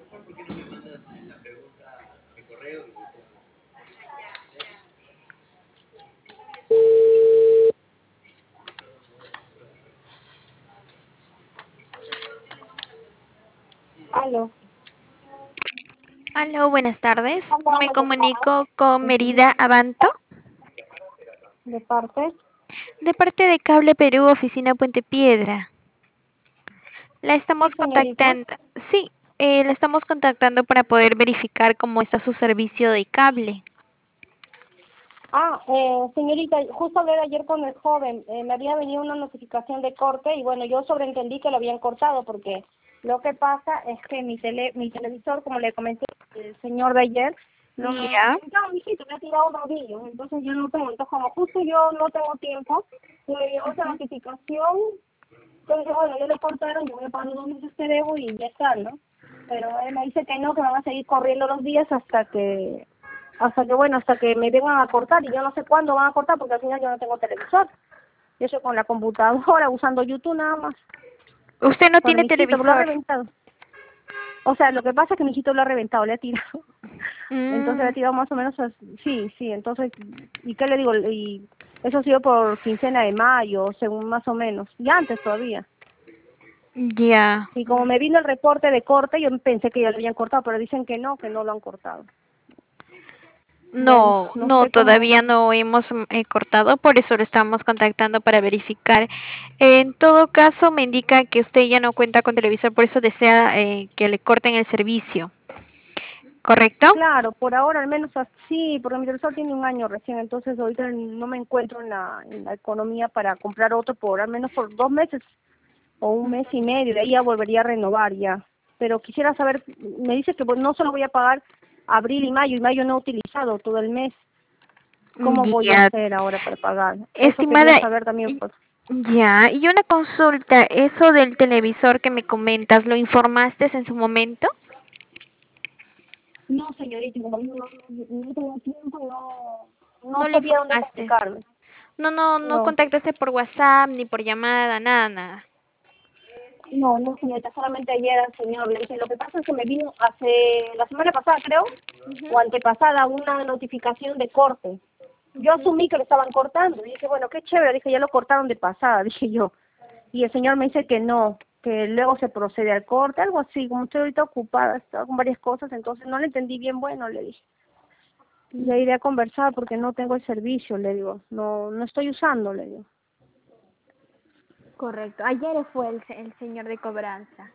Aló. Aló, buenas tardes. Hola, Me buenas tardes. comunico con Ujú. Merida Abanto, ¿De parte? de parte de Cable Perú, oficina Puente Piedra. La Sí, estamos señorita. contactando, sí, la estamos contactando para poder verificar cómo está su servicio de cable. Señorita, justo hablé ayer con el joven. Me había venido una notificación de corte y bueno, yo sobreentendí que lo habían cortado porque lo que pasa es que mi televisor, como le comenté el señor de ayer, Ya. mijito, me ha tirado un rodillo, entonces yo no tengo, entonces como justo yo no tengo tiempo, me llegó esa notificación. Entonces, bueno, yo le cortaron, yo voy a pagar los 2 meses que debo y ya está, ¿no? Pero él me dice que no, que van a seguir corriendo los días hasta que me vengan a cortar, y yo no sé cuándo van a cortar porque al final yo no tengo televisor. Yo estoy con la computadora usando YouTube nada más. Usted no Para tiene mi hijito, lo ha televisor. reventado. O sea, lo que pasa es que mi hijito lo ha reventado, le ha tirado. Entonces le Mm, ha tirado más o menos, sí, entonces, ¿y qué le digo? Y eso ha sido por quincena de mayo, según más o menos, y antes todavía. ya. Y como me vino el reporte de corte, yo pensé que ya lo habían cortado, pero dicen que no lo han cortado. Bueno, No, no no, sé cómo. todavía no hemos cortado, por eso lo estamos contactando para verificar. En todo caso, me indica que usted ya no cuenta con televisor, por eso desea que le corten el servicio, ¿correcto? Claro, por ahora al menos así, porque mi televisor tiene un año recién, entonces ahorita no me encuentro en la economía para comprar otro por al menos por 2 meses o un mes y medio, de ahí ya volvería a renovar ya. Pero quisiera saber, me dice que no solo voy a pagar abril y mayo no he utilizado todo el mes. ¿Cómo voy a Ya, hacer ahora para pagar? Eso quería estimada, saber también, pues. ya, y una consulta, eso del televisor que me comentas, ¿lo informaste en su momento? No, señorita, como no tengo tiempo, no No le sabía dónde informaste. comunicarme. No No, contactaste por WhatsApp ni por llamada, nada, nada. no, señorita, solamente ayer al señor le dije, lo que pasa es que me vino la semana pasada, creo, o antepasada, una notificación de corte. Yo asumí que lo estaban cortando, y dije, bueno, qué chévere, dije, ya lo cortaron de pasada, dije yo. Y el señor me dice que no, que luego se procede al corte, algo así, como estoy ahorita ocupada, estaba con varias cosas, entonces no le entendí bien, bueno, le dije. Ya iré a conversar porque no tengo el servicio, le digo. No estoy usando, le digo. Correcto. Ayer fue el señor de cobranza.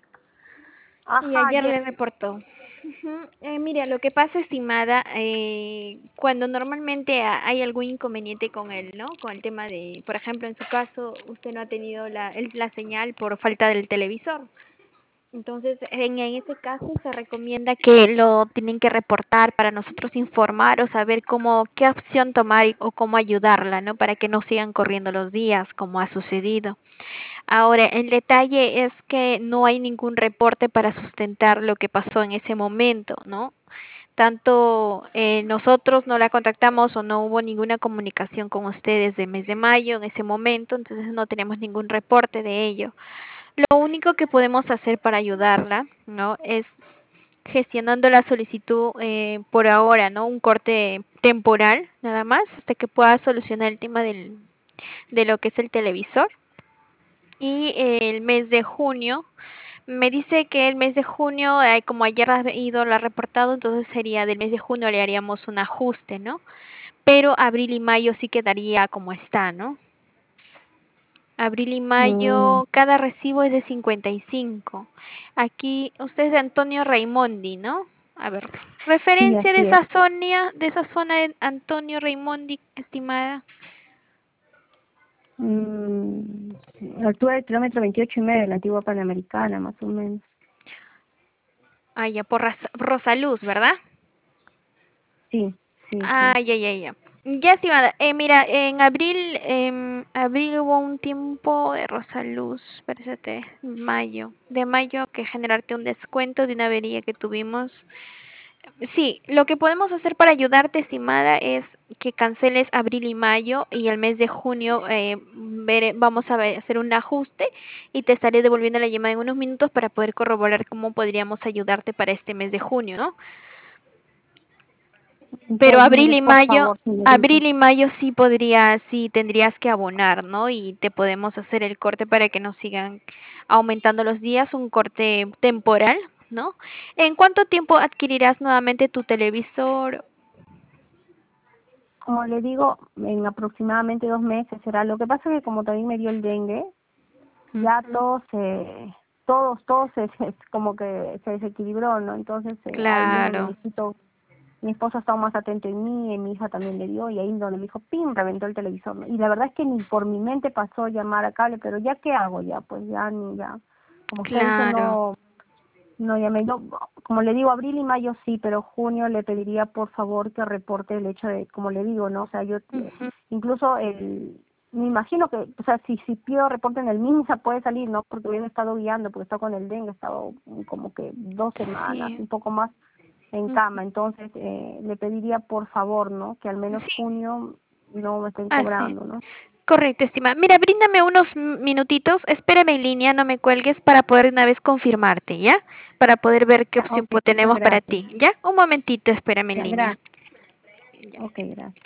Y Ajá, ayer le reportó. Mira, lo que pasa, estimada, cuando normalmente hay algún inconveniente con él, ¿no? Con el tema de, por ejemplo, en su caso, usted no ha tenido la señal por falta del televisor. Entonces, en ese caso se recomienda que lo tienen que reportar para nosotros informar o saber qué opción tomar o cómo ayudarla, ¿no? Para que no sigan corriendo los días como ha sucedido. Ahora, el detalle es que no hay ningún reporte para sustentar lo que pasó en ese momento, ¿no? Tanto nosotros no la contactamos o no hubo ninguna comunicación con ustedes de mes de mayo en ese momento, entonces no tenemos ningún reporte de ello. Lo único que podemos hacer para ayudarla, ¿no? Es gestionando la solicitud por ahora, ¿no? Un corte temporal, nada más, hasta que pueda solucionar el tema de lo que es el televisor. Y el mes de junio, me dice que el mes de junio, como ayer ha ido, lo ha reportado, entonces sería del mes de junio le haríamos un ajuste, ¿no? Pero abril y mayo sí quedaría como está, ¿no? Abril y mm, mayo, cada recibo es de 55. Aquí, usted es de Antonio Raimondi, ¿no? A ver, sí, referencia así es. de esa zona de Antonio Raimondi, estimada. Altura del kilómetro 28 y medio de la antigua Panamericana, más o menos. Ah, ya, por Rosaluz, ¿verdad? Sí, sí, Ah, sí. ya, ya, ya. Ya, estimada. Mira, en abril hubo un tiempo de Rosaluz, espérate, mayo, de mayo que generarte un descuento de una avería que tuvimos. Sí, lo que podemos hacer para ayudarte, estimada, es que canceles abril y mayo y el mes de junio vamos a hacer un ajuste y te estaré devolviendo la llamada en unos minutos para poder corroborar cómo podríamos ayudarte para este mes de junio, ¿no? Pero Pues mire, por favor, señorita. abril y mayo sí podría, sí tendrías que abonar, ¿no? Y te podemos hacer el corte para que no sigan aumentando los días, un corte temporal, ¿no? ¿En cuánto tiempo adquirirás nuevamente tu televisor? Como le digo, en aproximadamente 2 meses será. Lo que pasa es que como también me dio el dengue, ya Ujú, todos como que se desequilibró, ¿no? Entonces ahí es donde claro, mi esposo estaba más atento en mí, y mi hija también le dio, y ahí donde me dijo, ¡pim!, reventó el televisor, ¿no? Y la verdad es que ni por mi mente pasó llamar a cable, pero ya qué hago ya, pues ya ni ya. Como usted dice, claro. no llamé. Yo, como le digo, abril y mayo sí, pero junio le pediría por favor que reporte el hecho de, como le digo, ¿no? O sea, yo Ujú, incluso me imagino que, o sea, si pido reporte en el MINSA puede salir, ¿no? Porque hubiera estado guiando, porque está con el dengue, he estado como que 2 semanas, sí, un poco más en ujú, cama. Entonces, le pediría por favor, ¿no? Que al menos sí, junio no me estén así. cobrando, ¿no? Correcto, estimada. Mira, bríndame unos minutitos, espérame en línea, no me cuelgues para poder una vez confirmarte, ¿ya? Para poder ver qué Ya, opción ok, muchas tenemos para gracias. ti, ¿ya? Un momentito, espérame en Ya, línea. gracias. Ok, gracias.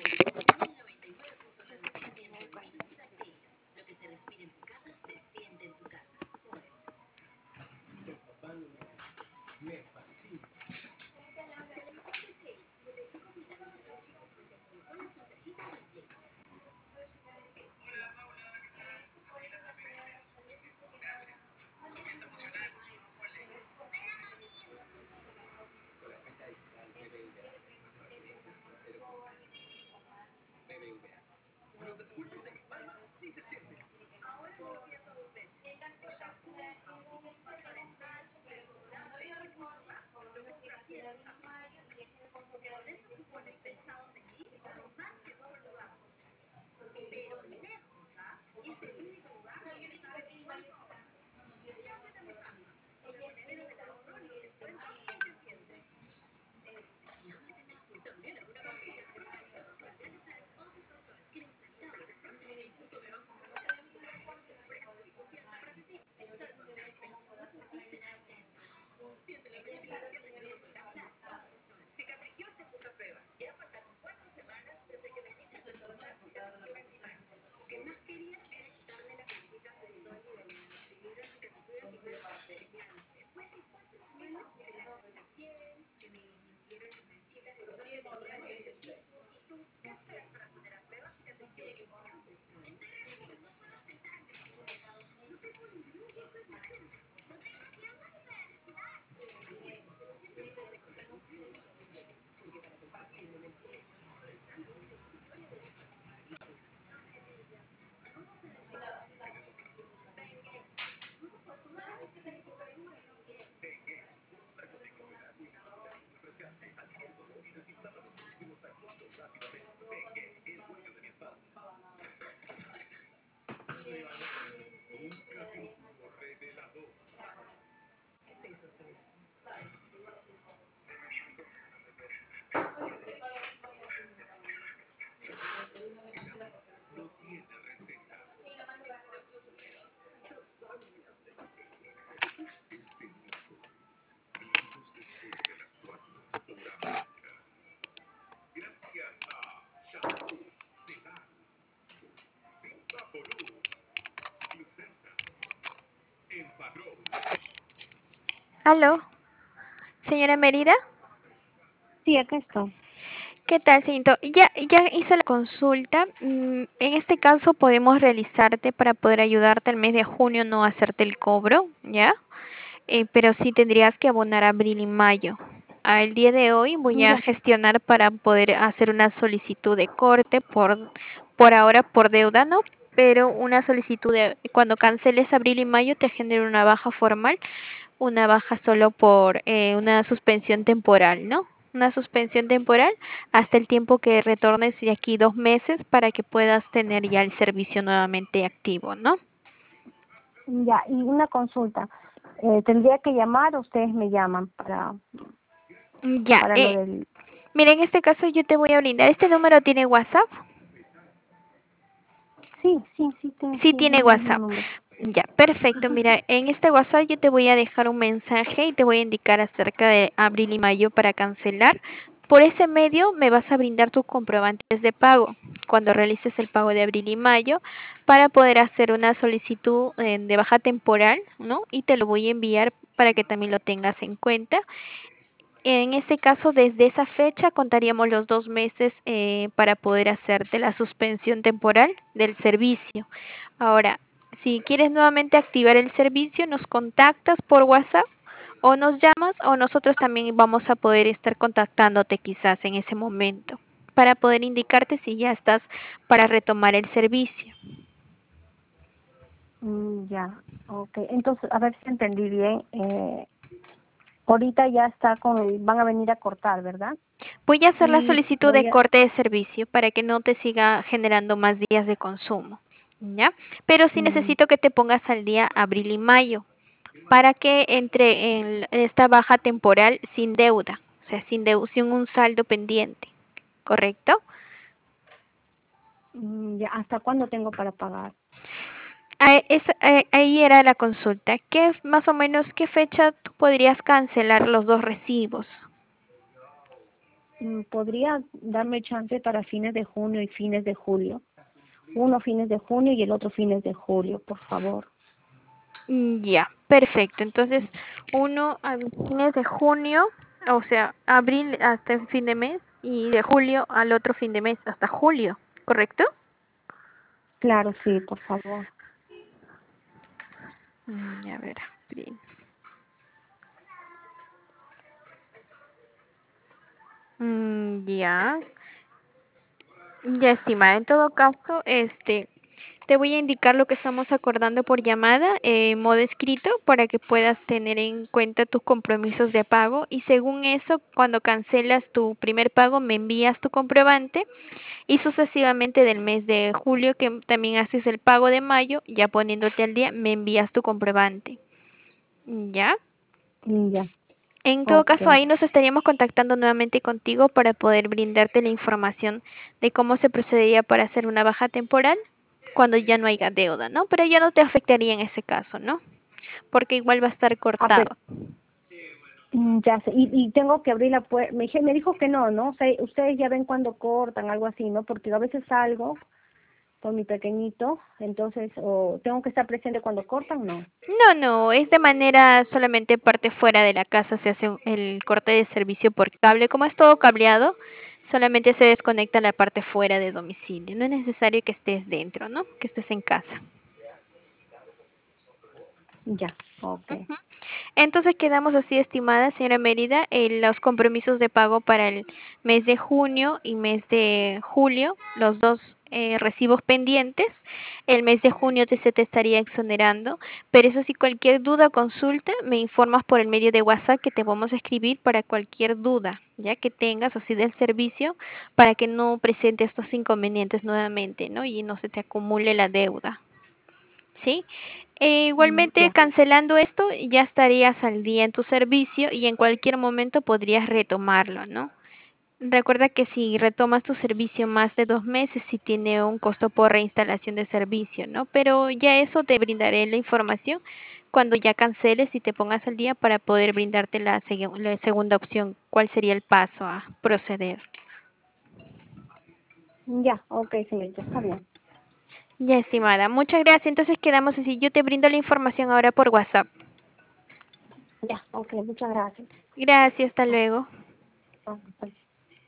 ¿Aló, señora Mérida? Sí, acá estoy. ¿Qué tal, señorito? Ya hice la consulta. En este caso podemos realizarte para poder ayudarte al mes de junio, no hacerte el cobro, ¿ya? Pero sí tendrías que abonar abril y mayo. Al día de hoy voy a Ya, gestionar para poder hacer una solicitud de corte por ahora por deuda, ¿no? Pero una solicitud de cuando canceles abril y mayo te genera una baja formal, una baja solo por una suspensión temporal, ¿no? Una suspensión temporal hasta el tiempo que retornes de aquí 2 meses para que puedas tener ya el servicio nuevamente activo, ¿no? ya, y una consulta. ¿Tendría que llamar o ustedes me llaman para...? Ya, para lo del... mira, en este caso yo te voy a brindar, ¿este número tiene WhatsApp? Sí, Sí sí, es el tiene mismo WhatsApp. número. Ya, perfecto. Mira, en este WhatsApp yo te voy a dejar un mensaje y te voy a indicar acerca de abril y mayo para cancelar. Por ese medio me vas a brindar tus comprobantes de pago cuando realices el pago de abril y mayo para poder hacer una solicitud de baja temporal, ¿no? Y te lo voy a enviar para que también lo tengas en cuenta. En este caso, desde esa fecha contaríamos los 2 meses para poder hacerte la suspensión temporal del servicio. Ahora, si quieres nuevamente activar el servicio, nos contactas por WhatsApp o nos llamas o nosotros también vamos a poder estar contactándote quizás en ese momento para poder indicarte si ya estás para retomar el servicio. Ya, ok. Entonces, a ver si entendí bien. Ahorita ya está van a venir a cortar, ¿verdad? Voy a hacer la Y solicitud de voy a... corte de servicio para que no te siga generando más días de consumo, ¿ya? Pero sí mm, necesito que te pongas al día abril y mayo para que entre en esta baja temporal sin deuda, o sea, sin un saldo pendiente, ¿correcto? ya, ¿hasta cuándo tengo para pagar? Ahí era la consulta. ¿Qué más o menos qué fecha tú podrías cancelar los dos recibos? ¿Podría darme chance para fines de junio y fines de julio? Uno fines de junio y el otro fines de julio, por favor. Ya, perfecto. Entonces, uno a fines de junio, o sea, abril hasta el fin de mes y de julio al otro fin de mes hasta julio, ¿correcto? Claro, sí, por favor. A ver, abril. Ya, ya estimada. En todo caso, te voy a indicar lo que estamos acordando por llamada, en modo escrito, para que puedas tener en cuenta tus compromisos de pago y según eso, cuando cancelas tu primer pago, me envías tu comprobante y sucesivamente del mes de julio, que también haces el pago de mayo, ya poniéndote al día, me envías tu comprobante. ¿Ya? Ya, En todo ok. caso, ahí nos estaríamos contactando nuevamente contigo para poder brindarte la información de cómo se procedería para hacer una baja temporal cuando ya no haya deuda, ¿no? Pero ya no te afectaría en ese caso, ¿no? Porque igual va a estar Ah, pero, cortado. ya sé. Y tengo que abrir la puerta. Me dijo que no, ¿no? O sea, ustedes ya ven cuando cortan, algo así, ¿no? Porque a veces salgo con mi pequeñito, entonces, o tengo que estar presente cuando cortan, no. No, no, es de manera solamente parte fuera de la casa se hace el corte de servicio por cable. Como es todo cableado, solamente se desconecta la parte fuera de domicilio. No es necesario que estés dentro, ¿no? Que estés en casa. Ya, ok. Entonces quedamos así, estimada señora Mérida, los compromisos de pago para el mes de junio y mes de julio, los dos recibos pendientes. El mes de junio se te estaría exonerando, pero eso sí, cualquier duda o consulta, me informas por el medio de WhatsApp que te vamos a escribir para cualquier duda, ya que tengas así del servicio, para que no presente estos inconvenientes nuevamente, ¿no? Y no se te acumule la deuda. ¿Sí? Igualmente, Ya. cancelando esto, ya estarías al día en tu servicio y en cualquier momento podrías retomarlo, ¿no? Recuerda que si retomas tu servicio más de 2 meses, sí tiene un costo por reinstalación de servicio, ¿no? Pero ya eso te brindaré la información cuando ya canceles y te pongas al día para poder brindarte la segunda opción, cuál sería el paso a proceder. Ya, ok, señorita, está bien. Ya, estimada, muchas gracias. Entonces quedamos así. Yo te brindo la información ahora por WhatsApp. Ya, ok, muchas gracias. Gracias, hasta luego. Ah, pues.